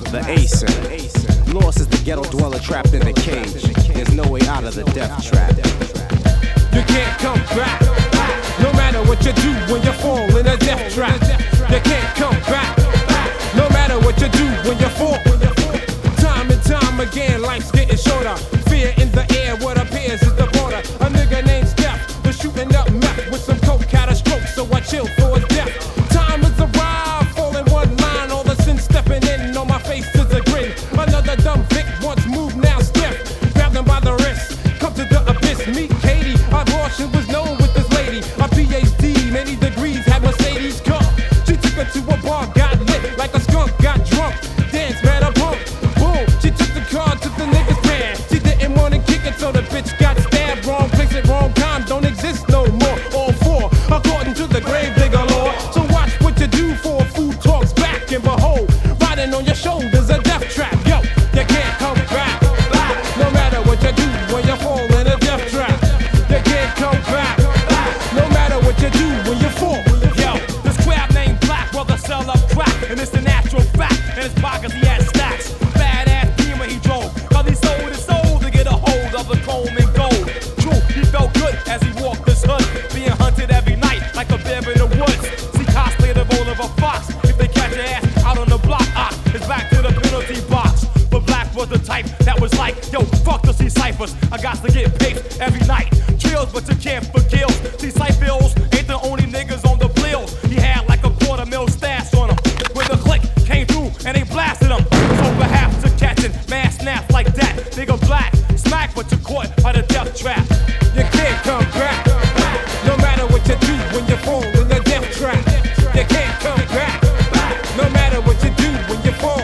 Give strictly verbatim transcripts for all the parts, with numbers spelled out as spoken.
the Asin. Lost is the ghetto dweller trapped in a cage. There's no way out of the death trap. You can't come back, no matter what you do when you fall in a death trap. You can't come back, no matter what you do when you fall. Time and time again, life's getting shorter. Fear in the air, what appears is the border. A nigga named Steph was shooting up meth with some coke, had a stroke, so I chill for his death. Time has arrived, falling one line, all the sin stepping in, on my face is a grin. Another dumb Vic once moved, now Steph grabbed him by the wrist, come to the abyss, meet Katie. Abortion was known with this lady, a P H D, many degrees, had Mercedes car. She took her to a bar, got lit like a skunk, got drunk, dance, man, a punk. Boom, she took the car to the nigga's pan. She didn't want to kick it, so the bitch got stabbed. Wrong place at wrong time, don't exist no more. All four, according to the grave digger law. So watch what you do for food talks back, and behold, riding on your shoulders a death trap. Yo, you can't come back, no matter what you do when you fall in a death trap. You can't come back, no matter what you do when you fall. Yo, this crab named Black, brother sell up crack, and it's the natural fact. In his pockets he had stacks, badass beamer he drove, cause he sold his soul to get a hold of the chrome and gold. True, he felt good as he walked this hood, being hunted every night like a bear in the woods. See cosplay the role of a fox, if they catch your ass out on the block, ah, it's back to the penalty box. But Black was the type that was like, yo, fuck the C ciphers, I got to get paid every night. Trills, but you can't forgive. See Cyphils ain't the only niggas on the bill. He had like a quarter mil stash on him. When the click came through and they blasted him, so perhaps to catching man snaps like that. Nigga Black, smack but you caught by the death trap. You can't come back, no matter what you do when you fall in the death trap. You can't come back, no matter what you do when you fall.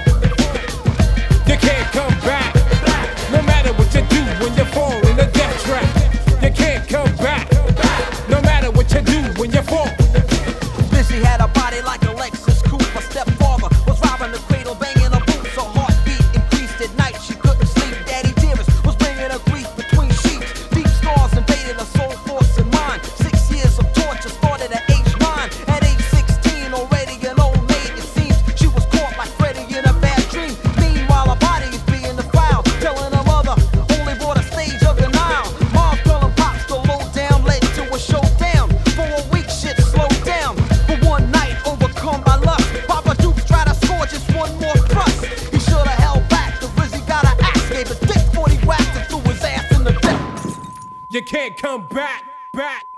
You can't come back, no matter what you do when you fall in the death trap. You can't come back, no matter what you do when you fall. Lizzie had a body like a Lexus coupe. My stepfather was robbing the cradle, banging a boot. So heartbeat increased at night, she couldn't sleep. Daddy Dearest was bringing her grief between sheets. Deep scars invaded her soul, force, and mind. Six years of torture started at age nine. At age sixteen, already an old maid, it seems. She was caught like Freddy in a bad dream. Meanwhile, her body is being defiled, telling her mother only bought a stage of denial. Mom telling pops to low down, led to a showdown. For a week, shit slowed down. For one night, overcome by lust, Papa Dukes tried to score just one more thrust. He should have held back, cause Rizzy got an axe, gave a dick forty whacks and threw his ass in the deck. You can't come back, back.